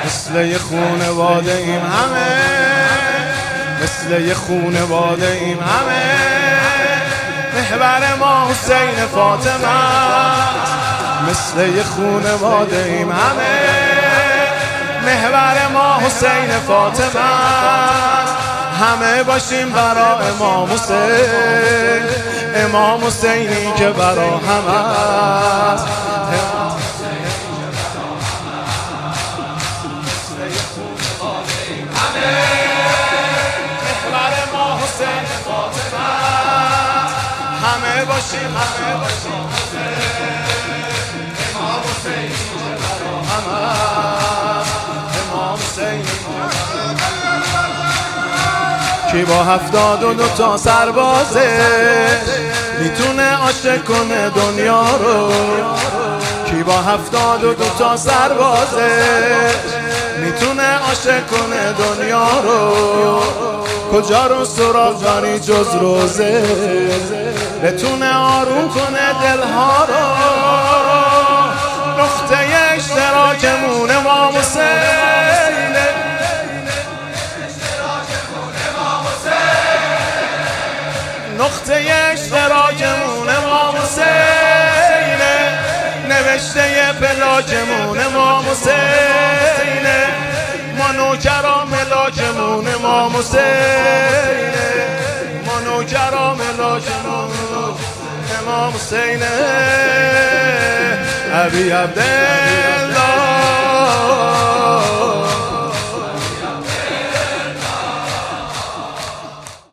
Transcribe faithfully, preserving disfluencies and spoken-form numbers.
مثل یه خونواده ایم همه، مثل یه خونواده ایم همه. محور ما حسین فاطمه، مثل یه خونواده ایم همه. محور ما حسین فاطمه، همه باشیم برا امام حسین، امام حسینی که برا همه است. همه باشیم همه باشیم امام حسین همه، امام حسین. کی با هفتاد و دو تا سربازه میتونه عاشق کنه دنیا رو؟ کی با هفتاد و دو تا سربازه میتونه عاشق کنه دنیا رو؟ کجا رو سراغ داری جز روزه بتونه آروم کنه دلها رو؟ نقطه اشتراکمون امام حسینه، نقطه اشتراکمون امام حسینه، نوشته پلاکمون امام حسینه، ما نوکران ملاکمون امام حسینه، ما نوکران ملاکمون امام حسینه. ابی عبدالله